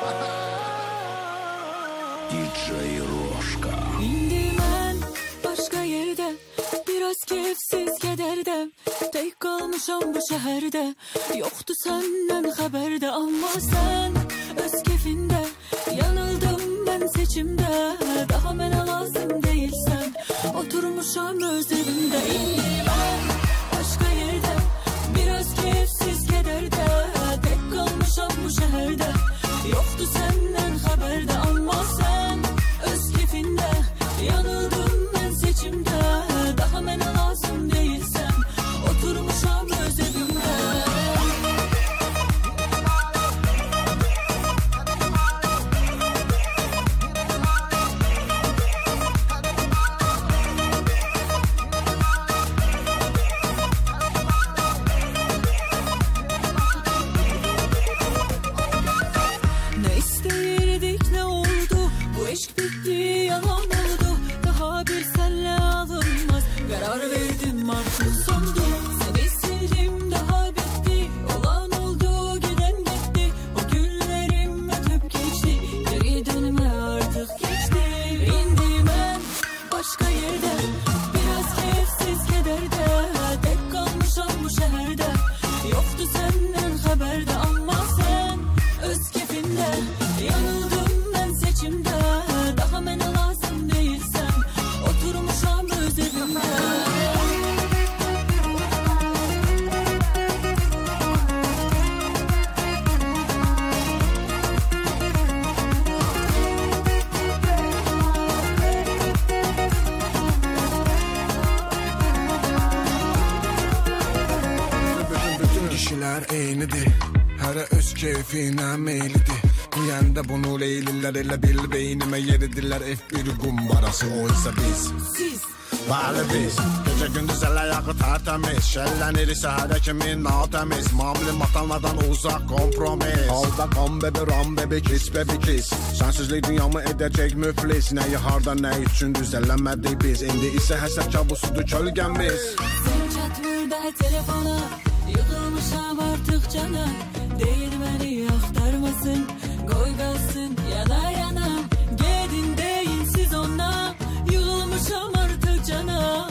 DJ Roşka. İndi mən başqa yerdə, biraz keyfsiz kədərdə, tək qalmışam bu şəhərdə, yoxdur səndən xəbərdə. Amma sən öz keyfində, yanıldım mən seçimdə, daha mənə lazım deyilsən, oturmuşam öz evimdə. İndi mən başqa yerdə, biraz keyfsiz kədərdə, tək qalmışam bu şəhərdə, yoxdur səndən xəbərdə. Amma sən öz keyfində, yanıldım mən seçimdə, daha mənə lazım deyilsən, oturmuşam öz evimdə. Ne isteyirdik ne oldu, bu aşk bitti yalan oldu, daha bir senle alınmaz, karar verdim artık sondu. Seni sildim daha bitti, olan oldu giden gitti, o günlerim ötüp geçti, geri dönme artık geçti. İndi ben başka yerde, biraz keyifsiz kederde, tek kalmışam bu şehirde, yoktu senden haberde. Ama sen öz keyfinde, yanıldım ben seçimde, daha mənə lazım değilsen, oturmuşam öz evimde. Bütün kişiler eynidir, hərə öz keyfinə meylidir. Deyəndə bunu leylilər elə bil beynimə yeridirlər F1 qumbarası, o isə biz. Siz Bəli biz, gecə gündüz əl-ayağı tərtəmiz, şəllənir səhərə kimi natəmiz, mamlim atanlardan uzaq kompromis. Halda qan bebi, ram bebi, kiss bebi kiss, sənsizlik dünyamı edəcək müflis. Nəyi harda, nə üçün düzələnmədik biz, indi isə həsəd kabusudur kölgəmiz. sen çatmır da telefona, yıkılmışam artık cana, değil beni aktarmasın, koy kalsın yana yana, gedin deyin siz ona, yığılmışam artık cana.